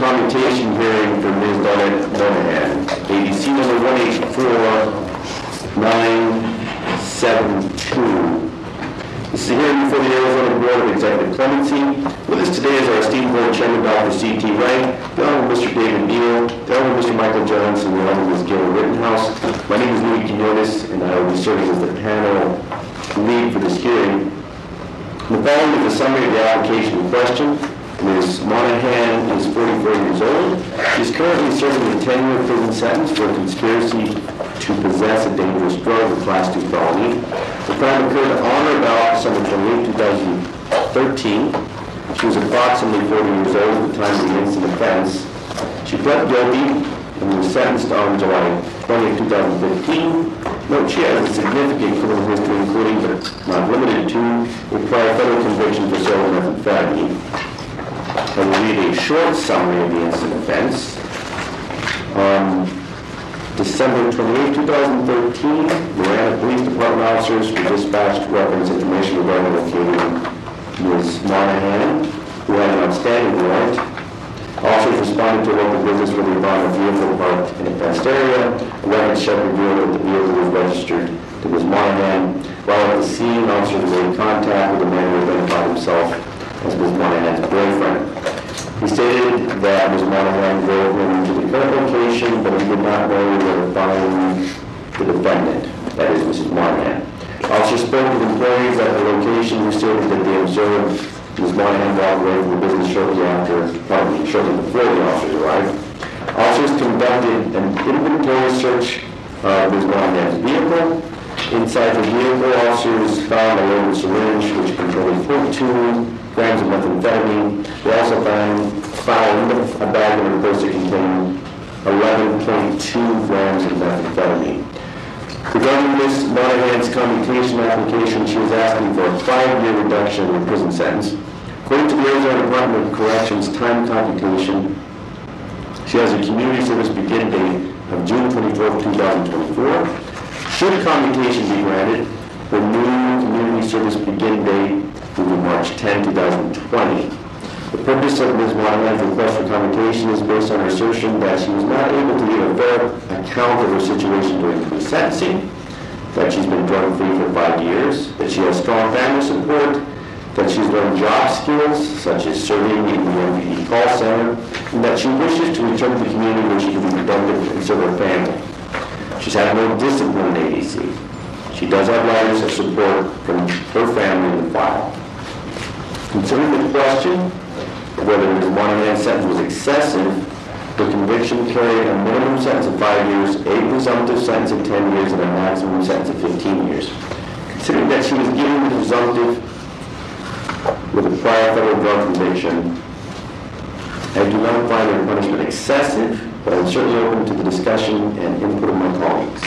commutation hearing for Ms. Donette Monahan. ABC number 184972. This is a hearing before the Arizona Board of Executive Clemency. With us today is our esteemed board chairman, Dr. C.T. Wright, the Honorable Mr. David Neal, the Honorable Mr. Michael Jones, and the Honorable Ms. Gail Rittenhouse. My name is Louis Quinones, and I will be serving as the panel lead for this hearing. The following is a summary of the application in question. Ms. Monahan is 44 years old. She is currently serving a 10-year prison sentence for a conspiracy to possess a dangerous drug, a Class 2 felony. The crime occurred on or about December 28, 2013. She was approximately 40 years old at the time of the incident offense. She pled guilty and was sentenced on July 20, 2015. Note she has a significant criminal history, including but not limited to a prior federal conviction for selling methamphetamine. I will read a short summary of the incident offense. On December 28, 2013, Miranda Police Department officers were dispatched to reference information regarding locating Ms. Monahan, who had an outstanding warrant. Officers responded to a local business where they found a vehicle parked in a fenced area. A records check revealed that the vehicle was registered to Ms. Monahan. While at the scene, officers made contact with a man who identified himself as Ms. Monahan's boyfriend. He stated that Ms. Monahan drove him to the current location, but he did not know where to find the defendant, that is Mrs. Monahan. Officers spoke with employees at the location who stated that they observed Ms. Monahan walk away from the business shortly before the officers arrived. Officers conducted an inventory search of Ms. Monahan's vehicle. Inside the vehicle, officers found a loaded syringe which contained 42 grams of methamphetamine. They also found a bag in her purse that contained 11.2 grams of methamphetamine. Regarding Ms. Monahan's commutation application, she was asking for a 5-year reduction in her prison sentence. According to the Arizona Department of Corrections time computation, she has a community service begin date of June 24, 2024. Should commutation be granted, the new community service begin date will be March 10, 2020. The purpose of Ms. Monahan's request for commutation is based on her assertion that she was not able to give a fair account of her situation during the sentencing, that she's been drug-free for 5 years, that she has strong family support, that she's learned job skills, such as serving in the MPD call center, and that she wishes to return to the community where she can be productive and serve her family. She's had no discipline in ADC. She does have letters of support from her family in the file. Considering the question of whether Ms. Monahan's sentence was excessive, the conviction carried a minimum sentence of 5 years, a presumptive sentence of 10 years, and a maximum sentence of 15 years. Considering that she was given the presumptive with a prior federal drug conviction, I do not find her punishment excessive, but I'm certainly open to the discussion and input of my colleagues.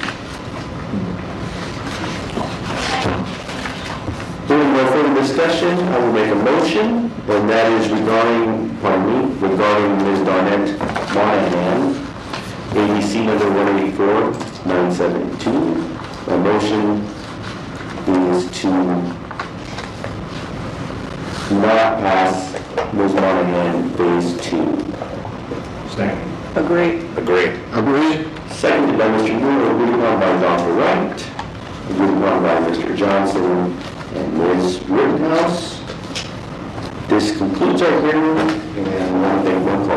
During no further discussion, I will make a motion, and that is regarding Ms. Donette Monahan, ABC number 184972. My motion is to not pass Ms. Monahan phase 2. Second. Agree. Seconded by Mr. Moore, agreed upon by Dr. Wright, agreed upon by Mr. Johnson and Ms. Rittenhouse. This concludes our hearing, and I want to thank one